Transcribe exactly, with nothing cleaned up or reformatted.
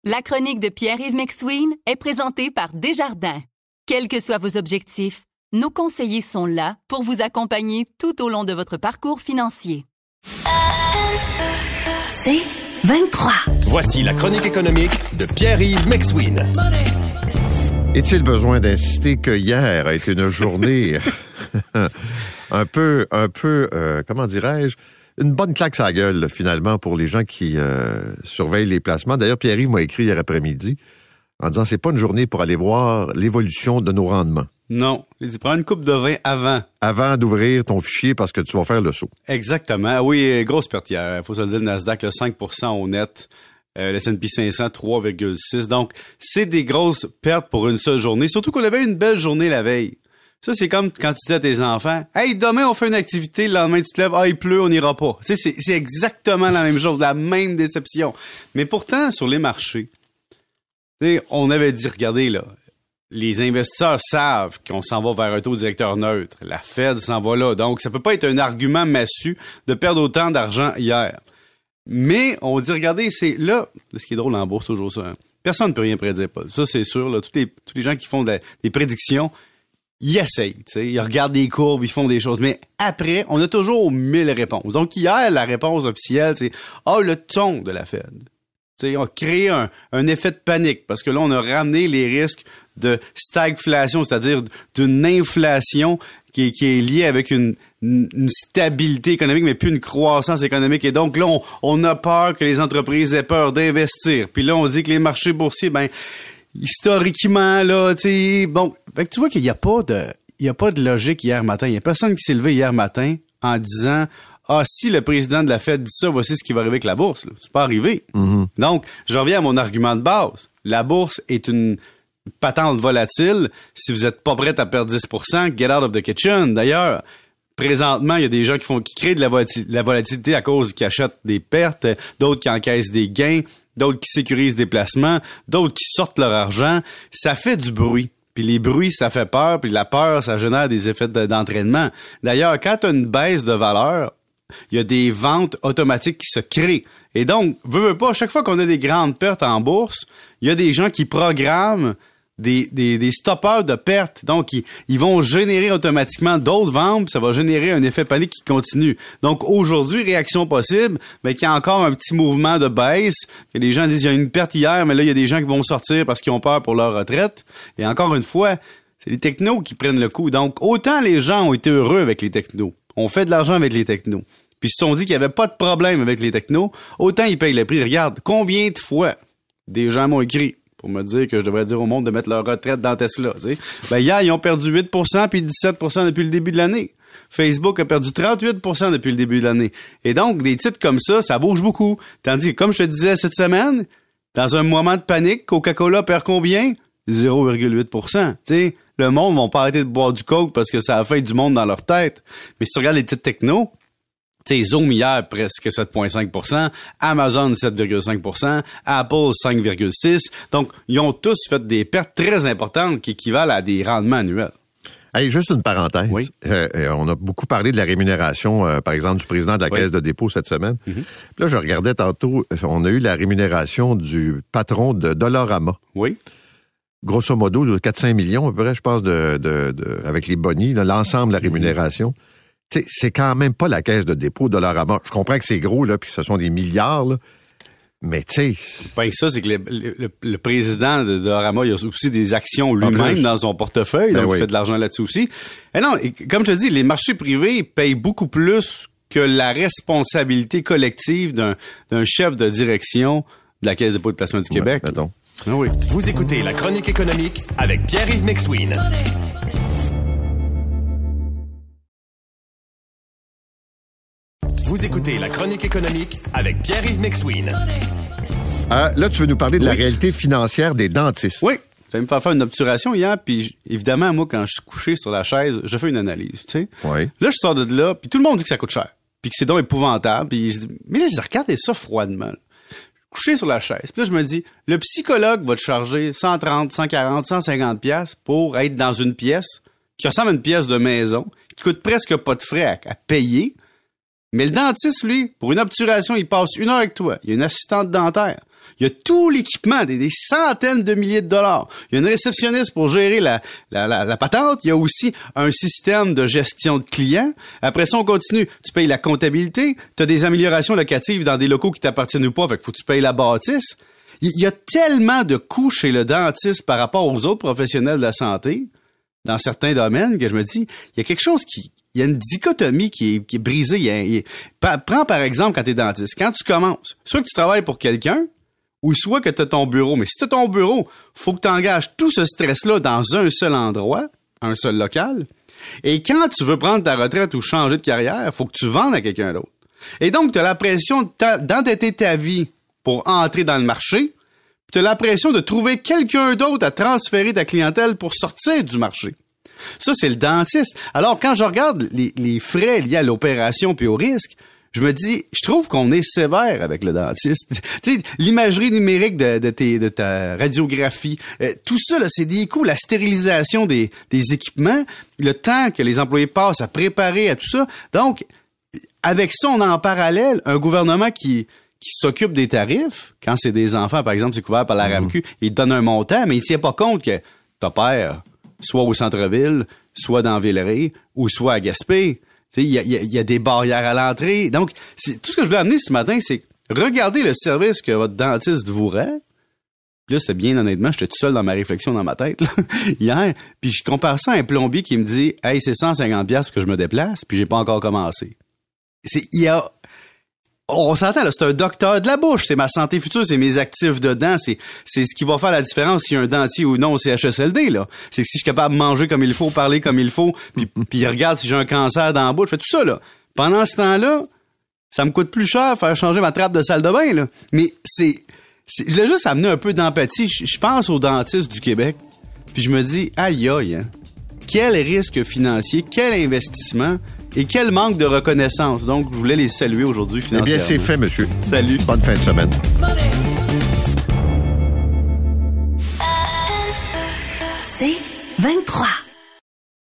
La chronique de Pierre-Yves McSween est présentée par Desjardins. Quels que soient vos objectifs, nos conseillers sont là pour vous accompagner tout au long de votre parcours financier. C'est vingt-trois. Voici la chronique économique de Pierre-Yves McSween. Est-il besoin d'insister que hier a été une journée un peu, un peu, euh, comment dirais-je, une bonne claque sur la gueule, finalement, pour les gens qui euh, surveillent les placements. D'ailleurs, Pierre-Yves m'a écrit hier après-midi en disant c'est pas une journée pour aller voir l'évolution de nos rendements. Non. Il dit, prends une coupe de vin avant. Avant d'ouvrir ton fichier parce que tu vas faire le saut. Exactement. Oui, grosse perte hier. Il faut se le dire, le Nasdaq, là, cinq pour cent au net. Euh, le S and P cinq cents, trois virgule six. Donc, c'est des grosses pertes pour une seule journée. Surtout qu'on avait une belle journée la veille. Ça, c'est comme quand tu dis à tes enfants, « Hey, demain, on fait une activité. Le lendemain, tu te lèves. Ah, il pleut, on n'ira pas. » Tu sais, c'est, c'est exactement la même chose, la même déception. Mais pourtant, sur les marchés, tu sais, on avait dit, regardez, là, les investisseurs savent qu'on s'en va vers un taux directeur neutre. La Fed s'en va là. Donc, ça peut pas être un argument massu de perdre autant d'argent hier. Mais on dit, regardez, c'est là, ce qui est drôle en bourse, toujours ça. Hein. Personne ne peut rien prédire. Pas. Ça, c'est sûr. Là, tous, les, tous les gens qui font de, des prédictions, ils essayent. T'sais, ils regardent des courbes, ils font des choses. Mais après, on a toujours mille réponses. Donc, hier, la réponse officielle, c'est « Ah, oh, le ton de la Fed ». T'sais, on a créé un, un effet de panique parce que là, on a ramené les risques de stagflation, c'est-à-dire d'une inflation qui est, qui est liée avec une, une stabilité économique, mais plus une croissance économique. Et donc là, on, on a peur que les entreprises aient peur d'investir. Puis là, on dit que les marchés boursiers, ben historiquement, là, tu sais, bon, fait que tu vois qu'il n'y a pas de, il y a pas de logique hier matin. Il y a personne qui s'est levé hier matin en disant ah, si le président de la Fed dit ça, voici ce qui va arriver avec la bourse. Là. C'est pas arrivé. Mm-hmm. Donc, je reviens à mon argument de base. La bourse est une patente volatile. Si vous êtes pas prêt à perdre dix pour cent, get out of the kitchen. D'ailleurs, présentement, il y a des gens qui font qui créent de la, volatil- la volatilité à cause qu'ils achètent des pertes, d'autres qui encaissent des gains, d'autres qui sécurisent des placements, d'autres qui sortent leur argent. Ça fait du bruit. Puis les bruits, ça fait peur. Puis la peur, ça génère des effets de, d'entraînement. D'ailleurs, quand tu as une baisse de valeur, il y a des ventes automatiques qui se créent. Et donc, veux, veux pas, chaque fois qu'on a des grandes pertes en bourse, il y a des gens qui programment des, des, des stoppeurs de pertes. Donc, ils, ils vont générer automatiquement d'autres ventes, puis ça va générer un effet panique qui continue. Donc, aujourd'hui, réaction possible, mais qu'il y a encore un petit mouvement de baisse, que les gens disent, il y a une perte hier, mais là, il y a des gens qui vont sortir parce qu'ils ont peur pour leur retraite. Et encore une fois, c'est les technos qui prennent le coup. Donc, autant les gens ont été heureux avec les technos. On fait de l'argent avec les technos. Puis ils se sont dit qu'il n'y avait pas de problème avec les technos. Autant ils payent le prix. Regarde, combien de fois des gens m'ont écrit pour me dire que je devrais dire au monde de mettre leur retraite dans Tesla. Tu sais. Ben hier, ils ont perdu huit pour cent puis dix-sept pour cent depuis le début de l'année. Facebook a perdu trente-huit pour cent depuis le début de l'année. Et donc, des titres comme ça, ça bouge beaucoup. Tandis que, comme je te disais cette semaine, dans un moment de panique, Coca-Cola perd combien? zéro virgule huit pour cent. Tu sais. Le monde ne va pas arrêter de boire du coke parce que ça a fait du monde dans leur tête. Mais si tu regardes les titres techno, tu sais, Zoom hier, presque sept virgule cinq pour cent, Amazon, sept virgule cinq pour cent, Apple, cinq virgule six pour cent. Donc, ils ont tous fait des pertes très importantes qui équivalent à des rendements annuels. Hey, juste une parenthèse. Oui. Euh, on a beaucoup parlé de la rémunération, euh, par exemple, du président de la oui. Caisse de dépôt cette semaine. Mm-hmm. Là, je regardais tantôt, on a eu la rémunération du patron de Dollarama. Oui. Grosso modo, de quatre à cinq millions, à peu près, je pense, de, de, de, avec les bonnies, là, l'ensemble de la rémunération. T'sais, c'est quand même pas la Caisse de dépôt Dollarama. Je comprends que c'est gros, là, puis ce sont des milliards, là. Mais tu sais... Ben ça, c'est que le, le, le président de Dollarama, il a aussi des actions lui-même dans son portefeuille, ben donc oui. Il fait de l'argent là-dessus aussi. Et non, et comme je te dis, les marchés privés payent beaucoup plus que la responsabilité collective d'un, d'un chef de direction de la Caisse de dépôt et de placement du Québec. Ouais, mettons. Ah oui. Vous écoutez la chronique économique avec Pierre-Yves McSween. Vous écoutez la chronique économique avec Pierre-Yves McSween. Euh, là, tu veux nous parler de oui. la réalité financière des dentistes. Oui. J'allais me faire faire une obturation hier, puis évidemment, moi, quand je suis couché sur la chaise, je fais une analyse, tu sais. Oui. Là, je sors de là, puis tout le monde dit que ça coûte cher, puis que c'est donc épouvantable, puis je dis, mais là, je dis, regardez ça froidement. Couché sur la chaise. Puis là, je me dis, le psychologue va te charger cent trente, cent quarante, cent cinquante piastres pour être dans une pièce qui ressemble à une pièce de maison, qui coûte presque pas de frais à, à payer. Mais le dentiste, lui, pour une obturation, il passe une heure avec toi. Il y a une assistante dentaire. Il y a tout l'équipement, des, des centaines de milliers de dollars. Il y a une réceptionniste pour gérer la, la, la, la patente. Il y a aussi un système de gestion de clients. Après ça, on continue. Tu payes la comptabilité. Tu as des améliorations locatives dans des locaux qui t'appartiennent ou pas. Fait que faut que tu payes la bâtisse. Il y a tellement de coûts chez le dentiste par rapport aux autres professionnels de la santé, dans certains domaines, que je me dis, il y a quelque chose qui... Il y a une dichotomie qui est, qui est brisée. Il y a, il y a, prends par exemple quand tu es dentiste. Quand tu commences, soit que tu travailles pour quelqu'un, ou soit que tu as ton bureau. Mais si tu as ton bureau, faut que tu engages tout ce stress-là dans un seul endroit, un seul local. Et quand tu veux prendre ta retraite ou changer de carrière, faut que tu vendes à quelqu'un d'autre. Et donc, tu as la pression d'endetter ta vie pour entrer dans le marché. Tu as la pression de trouver quelqu'un d'autre à transférer ta clientèle pour sortir du marché. Ça, c'est le dentiste. Alors, quand je regarde les, les frais liés à l'opération puis au risque, je me dis, je trouve qu'on est sévère avec le dentiste. Tu sais, l'imagerie numérique de, de, tes, de ta radiographie, euh, tout ça, là, c'est des coûts. La stérilisation des, des équipements, le temps que les employés passent à préparer à tout ça. Donc, avec ça, on a en parallèle un gouvernement qui... qui s'occupe des tarifs. Quand c'est des enfants, par exemple, c'est couvert par la R A M Q, il te donne un montant, mais il tient pas compte que ton père, soit au centre-ville, soit dans Villeray, ou soit à Gaspé. Il y a, y, a, y a des barrières à l'entrée. Donc, c'est, tout ce que je voulais amener ce matin, c'est regardez le service que votre dentiste vous rend. Puis là, c'était bien honnêtement, j'étais tout seul dans ma réflexion dans ma tête là, hier. Puis je compare ça à un plombier qui me dit « Hey, c'est cent cinquante dollars que je me déplace, puis j'ai pas encore commencé. » C'est, il y a... On s'entend, là, c'est un docteur de la bouche, c'est ma santé future, c'est mes actifs dedans, c'est c'est ce qui va faire la différence s'il y a un dentier ou non au C H S L D, là. C'est que si je suis capable de manger comme il faut, parler comme il faut, puis, puis regarde si j'ai un cancer dans la bouche, je fais tout ça, là. Pendant ce temps-là, ça me coûte plus cher faire changer ma trappe de salle de bain, là. Mais c'est... c'est je voulais juste amener un peu d'empathie. Je, je pense aux dentistes du Québec, puis je me dis, aïe aïe, hein. Quel risque financier, quel investissement... Et quel manque de reconnaissance. Donc, je voulais les saluer aujourd'hui financièrement. Eh bien, c'est fait, monsieur. Salut. Bonne fin de semaine. C'est vingt-trois.